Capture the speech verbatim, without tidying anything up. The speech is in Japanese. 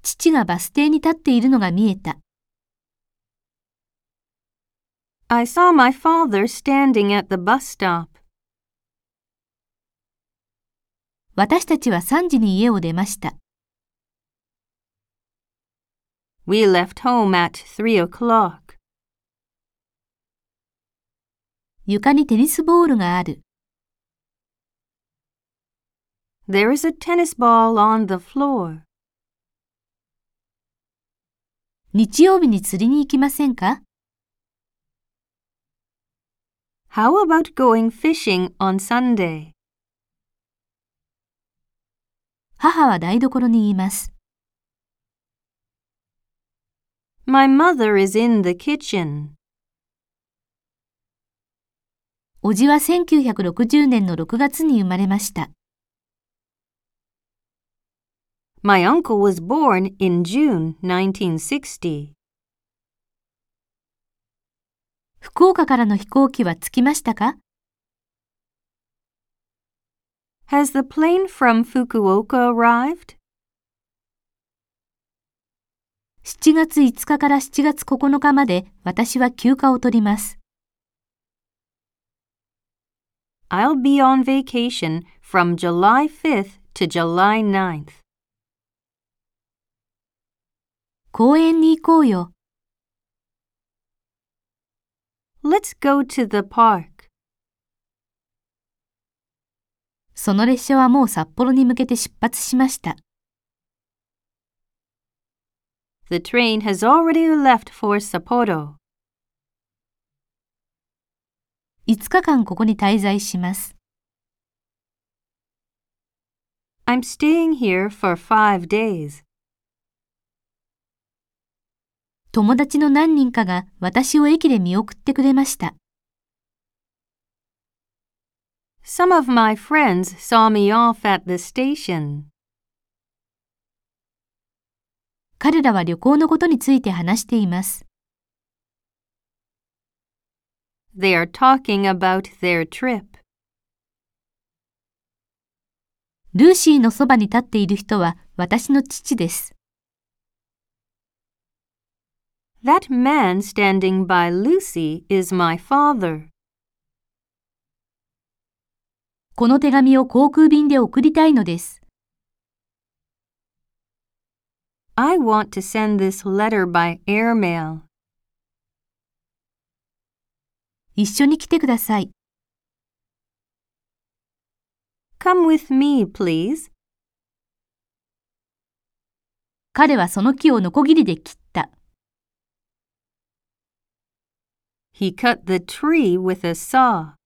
父がバス停に立っているのが見えた。 I saw my father standing at the bus stop. 私たちはさんじに家を出ました。 We left home at three o'clock. 床にテニスボールがある。 There is a tennis ball on the floor. 日曜日に釣りに行きませんか？ How about going fishing on Sunday? 母は台所にいます。 My mother is in the kitchen. おじはせんきゅうひゃくろくじゅうねんのろくがつに生まれました。 My uncle was born in June nineteen sixty. 福岡からの飛行機は着きましたか？ Has the plane from Fukuoka arrived? しちがついつかからしちがつここのかまで私は休暇を取ります。 I'll be on vacation from July fifth to July ninth. 公園に行こうよ。 Let's go to the park. その列車はもう札幌に向けて出発しました。 The train has already left for Sapporo. いつかかんここに滞在します。 I'm staying here for five days. 友達の何人かが私を駅で見送ってくれました。 Some of my friends saw me off at the station. 彼らは旅行のことについて話しています。 They are talking about their trip. ルーシーのそばに立っている人は私の父です。 That man standing by Lucy is my father. この手紙を航空便で送りたいのです。 I want to send this letter by airmail. 一緒に来てください。 Come with me, please. 彼はその木をノコギリで切った。 He cut the tree with a saw.